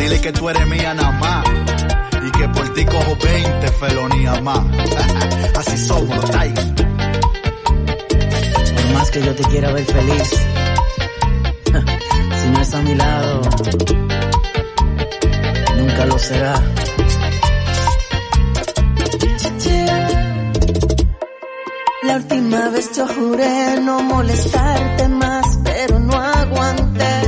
Dile que tú eres mía nada más y que por ti cojo 20 felonías más. Así somos los Tigers. Por más que yo te quiera ver feliz, si no es a mi lado, nunca lo será. La última vez yo juré no molestarte más, pero no aguanté.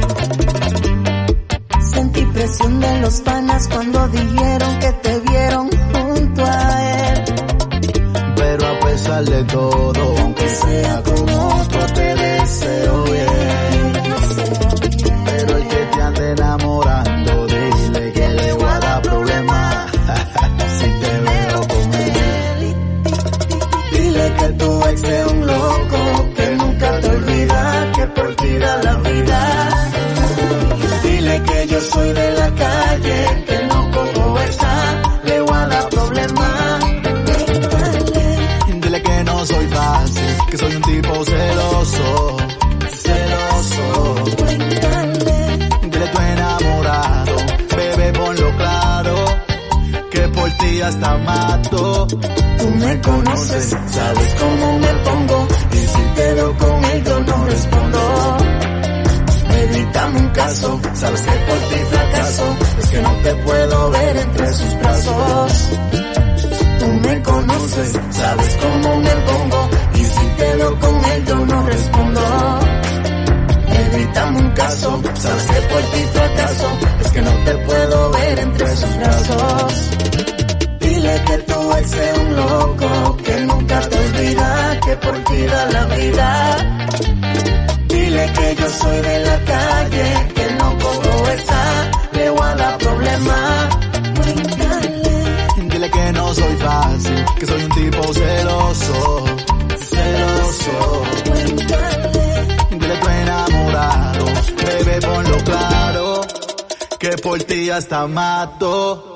Sentí presión de los panas cuando dijeron que te vieron junto a él. Pero a pesar de todo, aunque sea con otro, te deseo bien. Pero el que te ande enamorando, dile que le voy a dar problemas si te veo con él. Dile que tu ex es un loco, que nunca te olvida, que por ti da la vida. Dile que yo soy de la calle, que no cojo esa, le voy a dar problemas. Dile que no soy fácil, que soy un tipo celoso, celoso. Dile tú enamorado, bebé ponlo claro, que por ti hasta mato. Tú me conoces, sabes cómo me pongo, y si te veo con él yo no respondo. Evítame un caso, sabes que por ti fracaso, es que no te puedo ver entre sus brazos. Tú me conoces, sabes cómo me pongo, y si te veo con él yo no respondo. Evítame un caso, sabes que por ti fracaso, es que no te puedo ver entre sus brazos. Dile que tu ex es un loco, que nunca te olvida, que por ti da la vida. Dile que yo soy de la calle, que no cojo esa, le voy a dar problema. Dile que no soy fácil, que soy un tipo celoso, celoso. Dile tú enamorado, bebé ponlo claro, que por ti hasta mato.